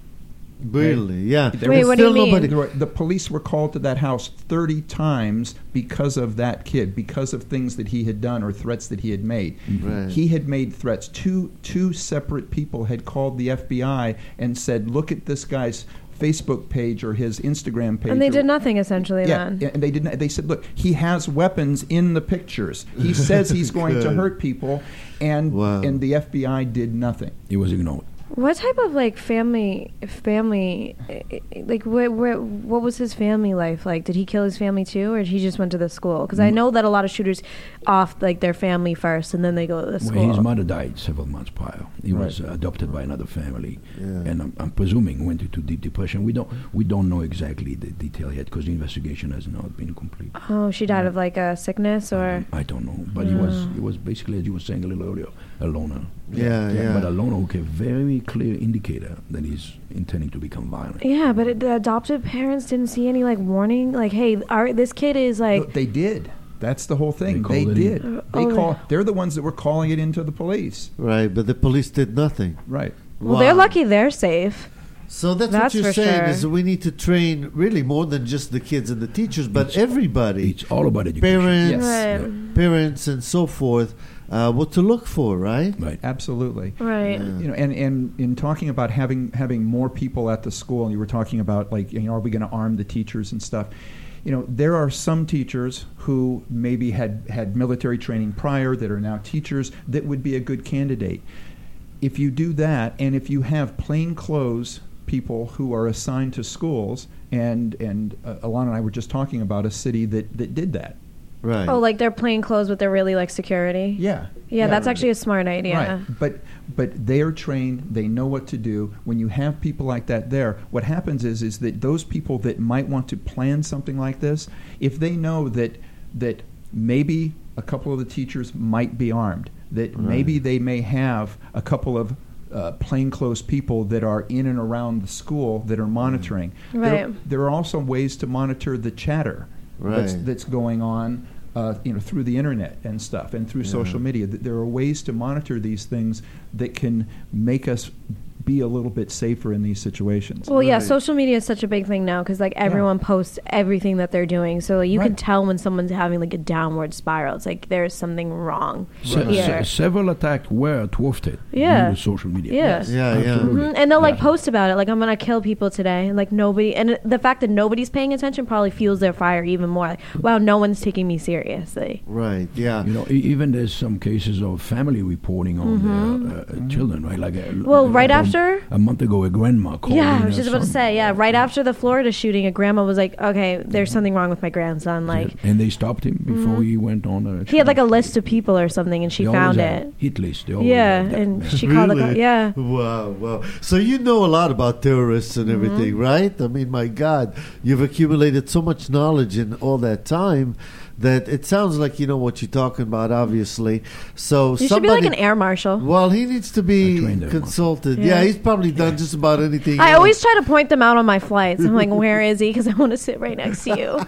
Really? Yeah. There Wait, was what do you still mean? nobody- There were- The police were called to that house thirty times because of that kid, because of things that he had done or threats that he had made. Right. He had made threats. Two two separate people had called the F B I and said, "Look at this guy's Facebook page or his Instagram page." And they or- did nothing essentially Yeah, then. and they didn't. They said, "Look, he has weapons in the pictures. He says he's going to Good. hurt people," and Wow. and the F B I did nothing. It was ignored. What type of like family family like what what what was his family life like? Did he kill his family too, or he just went to the school? Because I know that a lot of shooters off like their family first, and then they go to the school. Well, his mother died several months prior. He Right. was uh, adopted by another family, Yeah. and I'm, I'm presuming went into deep depression. We don't we don't know exactly the detail yet because the investigation has not been complete. Oh, she died of like a sickness, or Um, I don't know, but he was he was basically, as you were saying a little earlier, a loner. Yeah, yeah. But a loner who gave very clear indicator that he's intending to become violent. yeah, but it, the adoptive parents didn't see any like warning, like, hey, our, this kid is No, like. they did. That's the whole thing. They They, called it did. in. They Oh, call. yeah. They're the ones that were calling it into the police. Right, but the police did nothing. Right. Well, they're Wow. lucky they're safe. So that's, That's what you're for saying sure. is we need to train really more than just the kids and the teachers, but It's- everybody, It's all about education. parents, Yes. Right. parents, and so forth, uh, what to look for, right? Right. Absolutely. Right. Yeah. You know, and, and in talking about having having more people at the school, and you were talking about like, you know, are we going to arm the teachers and stuff? You know, there are some teachers who maybe had had military training prior that are now teachers that would be a good candidate. If you do that, and if you have plain clothes people who are assigned to schools, and and uh, Alana and I were just talking about a city that, that did that. Right. Oh, like they're plain clothes, but they're really like security. Yeah. Yeah, that's actually a smart idea. Right. But but they are trained, they know what to do. When you have people like that there, what happens is is that those people that might want to plan something like this, if they know that that maybe a couple of the teachers might be armed, that maybe they may have a couple of uh, plainclothes people that are in and around the school that are monitoring. There, Right. there are also ways to monitor the chatter that's, Right. that's going on, uh, you know, through the internet and stuff, and through social media. Th- There are ways to monitor these things that can make us be a little bit safer in these situations. Well, yeah, Right. social media is such a big thing now because like everyone posts everything that they're doing, so like, you can Right. tell when someone's having like a downward spiral. It's like there's something wrong Se- here. se- several attacks were thwarted Yeah. due to social media. Yeah. Yes. Yeah, yeah. Absolutely. Mhm, And they'll like Yeah. post about it, like I'm gonna kill people today, and like nobody. And the fact that nobody's paying attention probably fuels their fire even more. Like, wow, no one's taking me seriously. Right, yeah. You know, e- even there's some cases of family reporting on their uh, uh, children, right? Like a, Mm-hmm. Well, right about after- a month ago, a grandma called. Yeah, in I was her just about to son. say, yeah, right after the Florida shooting, a grandma was like, okay, there's something wrong with my grandson. Like, Yeah. And they stopped him before he went on. A he had like a list of people or something, and she They found always have it. Hit list. They always Yeah, have that. and she called the Really? co- yeah. Wow, wow. So you know a lot about terrorists and Mm-hmm. everything, right? I mean, my God, you've accumulated so much knowledge in all that time that it sounds like you know what you're talking about, obviously. So You should be somebody, like an air marshal. well, he needs to I be trained him. consulted. Yeah. Yeah. he's probably done just about anything. I else. always try to point them out on my flights. I'm like, where is he? Because I want to sit right next to you.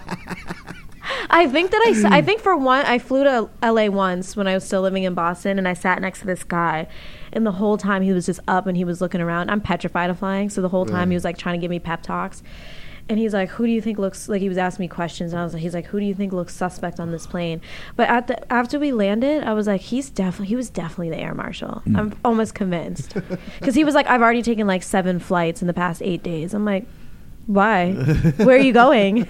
I think that I, s- I think for one, I flew to L A once when I was still living in Boston, and I sat next to this guy, and the whole time he was just up and he was looking around. I'm petrified of flying, so the whole time he was like trying to give me pep talks. And he's like, "Who do you think looks like?" He was asking me questions, and I was like, "He's like, who do you think looks suspect on this plane?" But at the after we landed, I was like, "He's definitely he was definitely the air marshal." I'm almost convinced because he was like, "I've already taken like seven flights in the past eight days." I'm like, "Why? Where are you going?"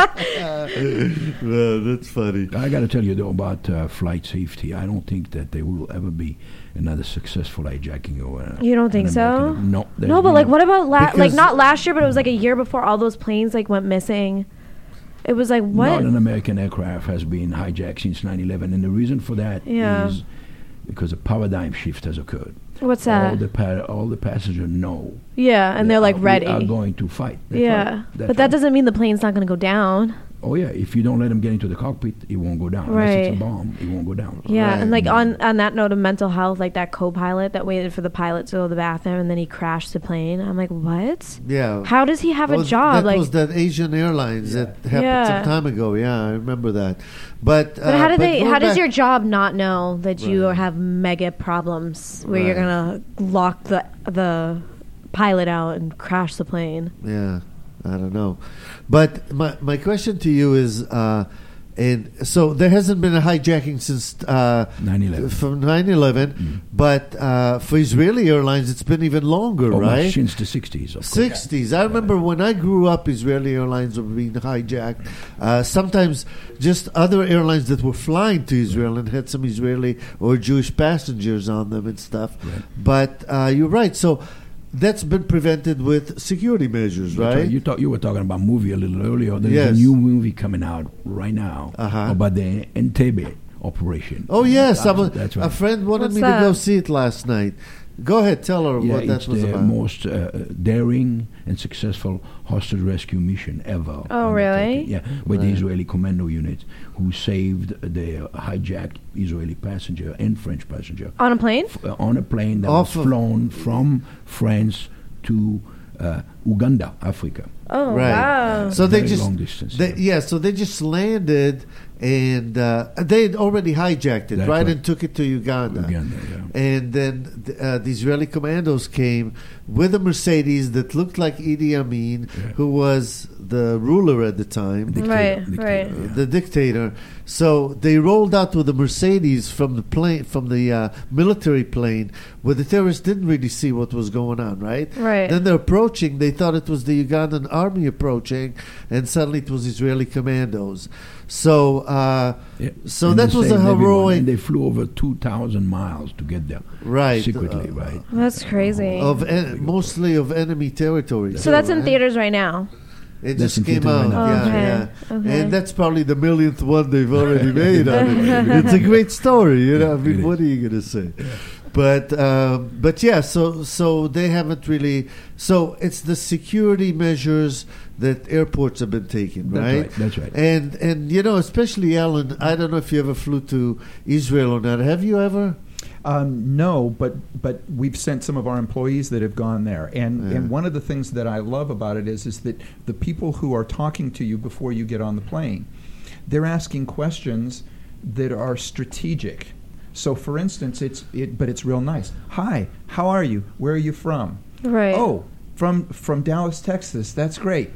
Yeah, that's funny. I got to tell you though about uh, flight safety. I don't think that there will ever be another successful hijacking or. Uh, You don't think an so? American- No. there's no, but been like, a- what about la- like Because- not last year, but it was like a year before all those planes like went missing. It was like what? Not an American aircraft has been hijacked since nine eleven, and the reason for that is Yeah. because a paradigm shift has occurred. What's All that? the pa- all the passengers know. Yeah, and they're like that ready. We are going to fight. That's yeah, right. That's but that right. doesn't mean the plane's not going to go down. Oh yeah, if you don't let him get into the cockpit, he won't go down. Unless it's Right. a bomb, he won't go down. Yeah, Right. and like on on that note of mental health, like that co-pilot that waited for the pilot to go to the bathroom and then he crashed the plane. I'm like, what? Yeah. How does he have Well, a job? That Like, was that Asian Airlines that happened Yeah. some time ago. Yeah, I remember that. But but how do they? going How does back- your job not know that you Right. have mega problems where you're Right. gonna lock the the pilot out and crash the plane? Yeah, I don't know. But my my question to you is, uh, and so there hasn't been a hijacking since uh, nine eleven. from nine eleven, Mm. but uh, for Israeli Airlines, it's been even longer, Oh, right? since the sixties, of course. sixties. I remember when I grew up, Israeli airlines were being hijacked. Uh, sometimes just other airlines that were flying to Israel and had some Israeli or Jewish passengers on them and stuff. Right. But uh, you're right. So that's been prevented with security measures, That's right? You talk, you were talking about movie a little earlier. There's Yes. a new movie coming out right now Uh-huh. about the Entebbe operation. Oh yes, I That's- was, that's a right. friend wanted What's me to go that? see it last night. Go ahead, tell her Yeah, what that it's was the about. most uh, daring and successful hostage rescue mission ever. Oh, really? undertaken. Yeah, with the Right. Israeli commando unit who saved the hijacked Israeli passenger and French passenger On a plane? f- uh, on a plane that Off was of- flown from France to uh, Uganda, Africa. Oh Right. wow! So they Very just long distance, they, yeah. yeah. So they just landed, and uh, they had already hijacked it, That's right, right. and took it to Uganda. Uganda, yeah. And then th- uh, the Israeli commandos came with a Mercedes that looked like Idi Amin, Yeah. who was the ruler at the time, Dictator, Right, dictator, right. yeah. the dictator. So they rolled out with a Mercedes from the plane, from the uh, military plane, where the terrorists didn't really see what was going on, right? Right. Then they're approaching. They thought it was the Ugandan army approaching, and suddenly it was Israeli commandos. So, uh, Yeah. so And that they was a saved everyone, heroic, and they flew over two thousand miles to get there. right? Secretly, uh, right. That's crazy. Of en- mostly of enemy territory. so that's in right? theaters right now. It That's just in came theater right out, now. yeah, Okay, yeah. okay. And that's probably the millionth one they've already made on it. It's a great story, you know. I It mean, is. what are you going to say? But um, but yeah, so so they haven't really. So it's the security measures that airports have been taking, That's right? right, that's right. And and you know, especially Alan. I don't know if you ever flew to Israel or not. Have you ever? Um, no, but but we've sent some of our employees that have gone there, and Yeah. and one of the things that I love about it is is that the people who are talking to you before you get on the plane, they're asking questions that are strategic. So, for instance, it's it, but it's real nice. Hi, how are you? Where are you from? Right. Oh, from from Dallas, Texas. That's great.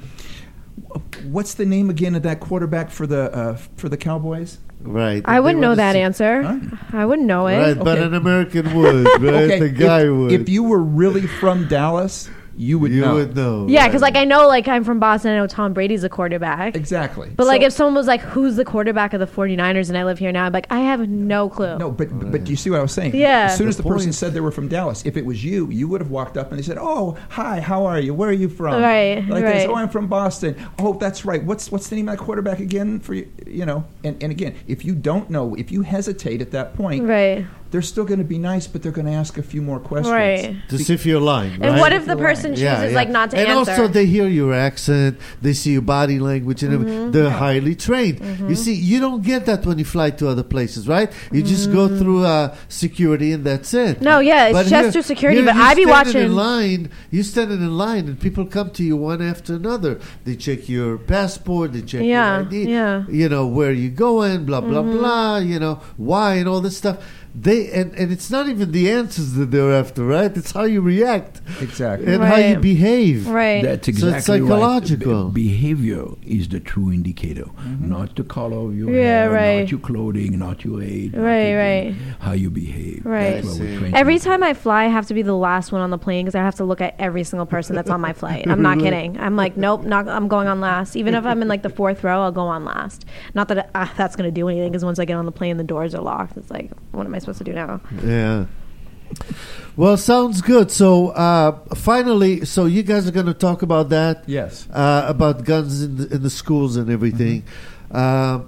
What's the name again of that quarterback for the uh, for the Cowboys? Right. I wouldn't They know wanna that see- answer. Huh? I wouldn't know it. Right, but Okay. an American would, right? The guy if, would. If you were really from Dallas, you would you know. would know. Yeah, right. because like I know, like I'm from Boston. I know Tom Brady's a quarterback. Exactly. But like So- if someone was like, "Who's the quarterback of the 49ers?" and I live here now, I'm like, I have no clue. No, but but- but do you see what I was saying? Yeah. As soon as The the person point- said they were from Dallas, if it was you, you would have walked up and they said, "Oh, hi, how are you? Where are you from?" Right, Like this. right. Oh, I'm from Boston. Oh, that's right. What's what's the name of that quarterback again? For you, you know. And and again, if you don't know, if you hesitate at that point, Right. they're still going to be nice, but they're going to ask a few more questions. Right. To see if you're lying, And right? what if the You're person lying. chooses like not to and answer? also they hear your accent, they see your body language, and Mm-hmm. everything. They're highly trained. You see, you don't get that when you fly to other places, right? You just go through uh, security and that's it. Mm-hmm. No, yeah, it's But just here- through security, here but you're I be standing watching- in line. You standing in line, and people come to you one after another. They check your passport, they check Yeah, your I D. yeah. Mm-hmm. You know where you going, blah blah blah. You know why and all this stuff. They and, and it's not even the answers that they're after, right? It's how you react Exactly. and how you Right. behave. Right. That's So it's exactly right. psychological. Be- behavior is the true indicator, not the color of your Yeah, hair, right. not your clothing, not your age, not Right, your- right. how you behave. Right. That's what we're I see. trained Every to do. time I fly, I have to be the last one on the plane because I have to look at every single person that's on my flight. I'm not kidding. I'm like, nope, not. I'm going on last. Even if I'm in like the fourth row, I'll go on last. Not that uh, that's going to do anything because once I get on the plane, the doors are locked. It's like, what am I supposed to do now? Yeah. Well, sounds good. So, uh, finally, so you guys are going to talk about that, Yes. uh, about guns in the, in the schools and everything. Um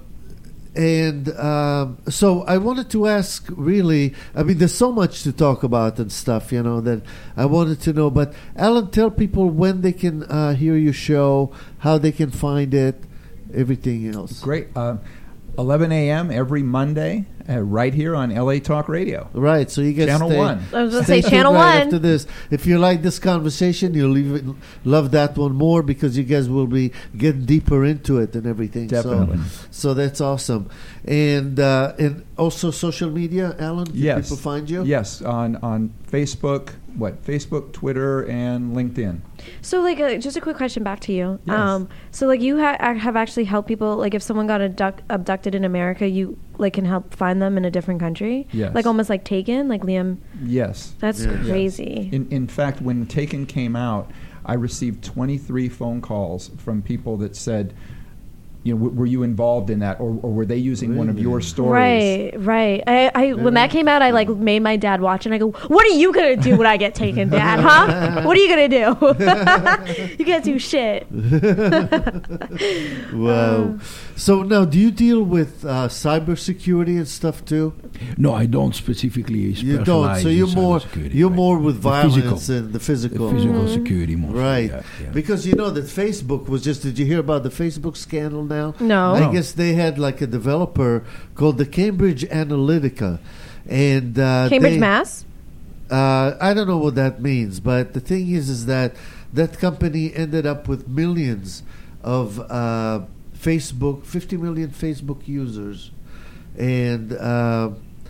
and um, so I wanted to ask, really, I mean, there's so much to talk about and stuff, you know, that I wanted to know. But, Alan, tell people when they can uh, hear your show, how they can find it, everything else. Great. Uh, eleven a.m. every Monday, uh, right here on L A Talk Radio. Right, so you guys Channel stay, one. I was going to stay say Channel tuned right one. after this. If you like this conversation, you'll even love that one more because you guys will be getting deeper into it and everything. Definitely. So, so that's awesome. And uh, and also social media, Alan. Can Yes. people find you? Yes, on on Facebook. What? Facebook, Twitter, and LinkedIn. So, like, uh, just a quick question back to you. Yes. Um, so, like, you ha- ac- have actually helped people. Like, if someone got abduct- abducted in America, you like can help find them in a different country. Yes. Like almost like Taken, like Liam. Yes. That's Yeah. crazy. In in fact, when Taken came out, I received twenty-three phone calls from people that said, you know, w- were you involved in that, or, or were they using one of your Really? stories? Right, right. I, I when that came out, I like made my dad watch, and I go, "What are you gonna do when I get taken, Dad? Huh? What are you gonna do? You can't do shit." Wow. So now, do you deal with uh, cybersecurity and stuff too? No, I don't specifically You specialize don't. So in you're more cybersecurity, you're right. more with The violence physical. and the The physical. physical security mostly. Right. Yeah, yeah. Because you know that Facebook was just, did you hear about the Facebook scandal now? No. I No. guess they had like a developer called the Cambridge Analytica. And uh, Cambridge, they, Mass. Uh, I don't know what that means, but the thing is, is that that company ended up with millions of uh, Facebook, fifty million Facebook users, and uh,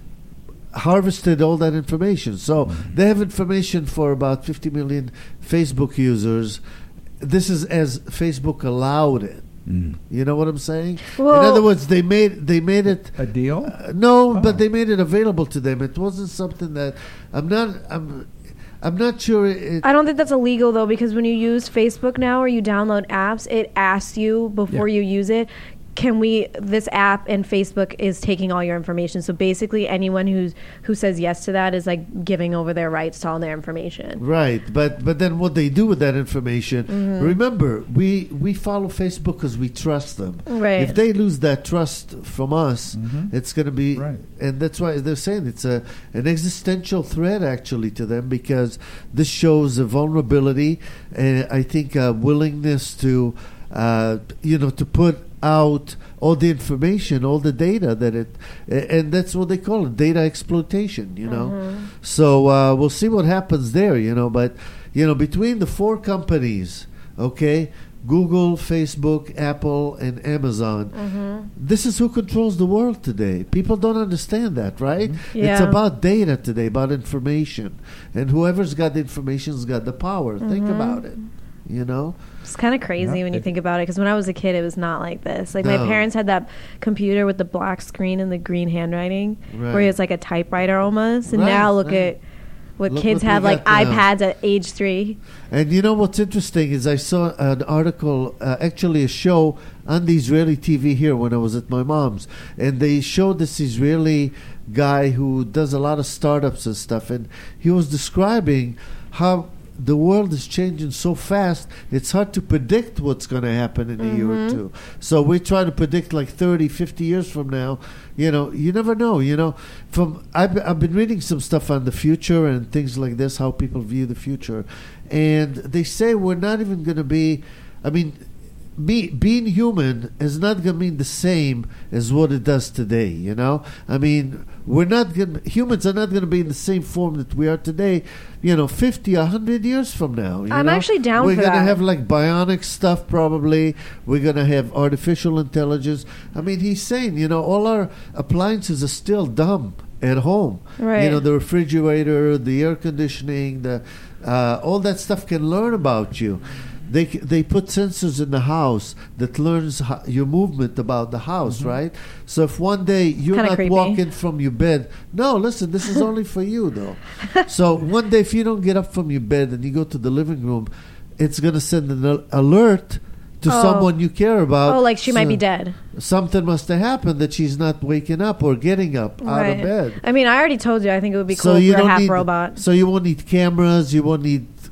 harvested all that information. So they have information for about fifty million Facebook users. This is as Facebook allowed it. Mm. You know what I'm saying? Well- In other words, they made they made it. A deal? Uh, no, Oh. but they made it available to them. It wasn't something that I'm not. I'm. I'm not sure. It, I don't think that's illegal though, because when you use Facebook now or you download apps, it asks you before Yeah. you use it, can we, this app and Facebook is taking all your information. So basically anyone who's who says yes to that is like giving over their rights to all their information. right, but but then what they do with that information? Mm-hmm. Remember, we we follow Facebook because we trust them. Right. If they lose that trust from us, Mhm. it's going to be, Right. and that's why they're saying it's a an existential threat actually to them, because this shows a vulnerability and I think a willingness to, uh, you know, to put out all the information, all the data that it, and that's what they call it, data exploitation, you know. Mm-hmm. So uh, we'll see what happens there, you know. But you know, between the four companies, okay, Google, Facebook, Apple, and Amazon, Mm-hmm. this is who controls the world today. People don't understand that, right? It's Yeah. about data today, about information, and whoever's got the information's got the power. Think Mm-hmm. about it, you know. It's kind of crazy Yeah, when you it- think about it, because when I was a kid, it was not like this. Like my No. parents had that computer with the black screen and the green handwriting, where Right. it's like a typewriter almost. And Right, now look right. at what Look kids what we have, like got now. iPads at age three. And you know what's interesting is I saw an article, uh, actually a show on the Israeli T V here when I was at my mom's, and they showed this Israeli guy who does a lot of startups and stuff, and he was describing how the world is changing so fast, it's hard to predict what's going to happen in a year or two. So we try to predict like thirty, fifty years from now. You know, you never know, you know. From I've, I've been reading some stuff on the future and things like this, how people view the future. And they say we're not even going to be, I mean, be, being human is not going to mean the same as what it does today, you know? I mean, we're not going humans are not going to be in the same form that we are today, you know, fifty, one hundred years from now. You I'm know? actually down We're for gonna that. have like bionic stuff probably. We're going to have artificial intelligence. I mean, he's saying, you know, all our appliances are still dumb at home. Right. You know, the refrigerator, the air conditioning, the uh, all that stuff can learn about you. They c- they put sensors in the house that learns ho- your movement about the house, right? So if one day you're Kinda not creepy. walking from your bed, no, listen, this is only for you though. So one day if you don't get up from your bed and you go to the living room, it's gonna send an al- alert to Oh. someone you care about. Oh, like she might So be dead. Something must have happened that she's not waking up or getting up out of Right. bed. I mean, I already told you. I think it would be So cool you for a don't half need robot. So you won't need cameras. You won't need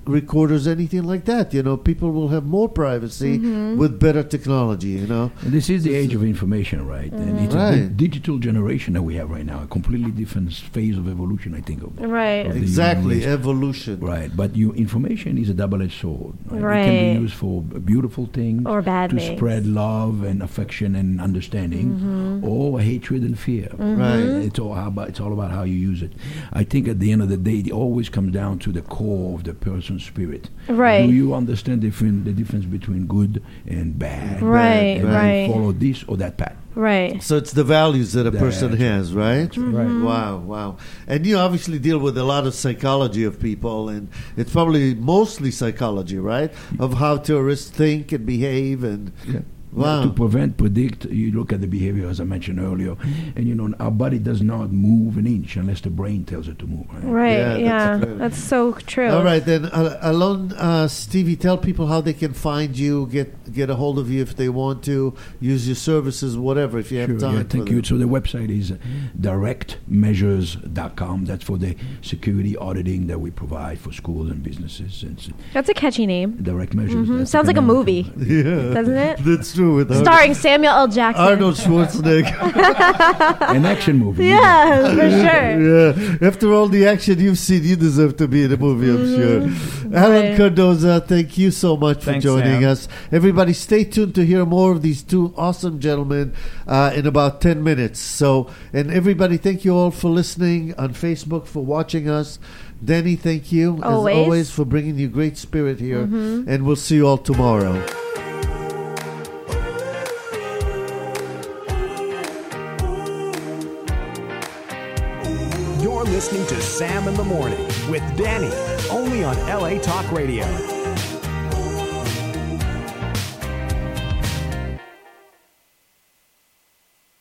recorders, anything like that. You know, people will have more privacy Mm-hmm. with better technology. You know, And this is the age of information, right? And it's a Right. di- digital generation that we have right now, a completely different phase of evolution, I think. Of, Right. of the human exactly race. evolution. Right, but you, information is a double-edged sword. Right? It can Right. be used for b- beautiful things, Or bad to things. spread love and affection and understanding, Mm-hmm. or hatred and fear. Right. It's all how about it's all about how you use it. I think at the end of the day, it always comes down to the core of the person's spirit. Right. Do you understand different, the difference between good and bad? Right, And right. follow this or that path. Right. So it's the values that a That's person right. has, right? That's right. Mm-hmm. Wow, wow. And you obviously deal with a lot of psychology of people, and it's probably mostly psychology, right? Of how terrorists think and behave, and wow. To prevent, predict, you look at the behavior, as I mentioned earlier, and you know, our body does not move an inch unless the brain tells it to move. Right? Right. Yeah, Yeah. that's That's, true. so true. All right, then, uh, Alon, uh, Stevie, tell people how they can find you, get get a hold of you if they want to, use your services, whatever, if you have Sure, time. yeah, thank for you. them. So the website is uh, direct measures dot com. That's for the security auditing that we provide for schools and businesses. And s- That's a catchy name. direct measures. Mhm. that's Sounds the like a name. movie, Yeah, doesn't it? that's true. With Ar- Starring Samuel L. Jackson. Arnold Schwarzenegger. An action movie. Yeah, for sure. Yeah, after all the action you've seen, you deserve to be in a movie, I'm sure. Alan Right. Cardoza, thank you so much for Thanks, joining Sam. us. Everybody, stay tuned to hear more of these two awesome gentlemen uh, in about ten minutes. So, and everybody, thank you all for listening on Facebook, for watching us. Danny, thank you Always. as always for bringing you great spirit here, and we'll see you all tomorrow. You're listening to Sam in the Morning with Danny, only on L A Talk Radio.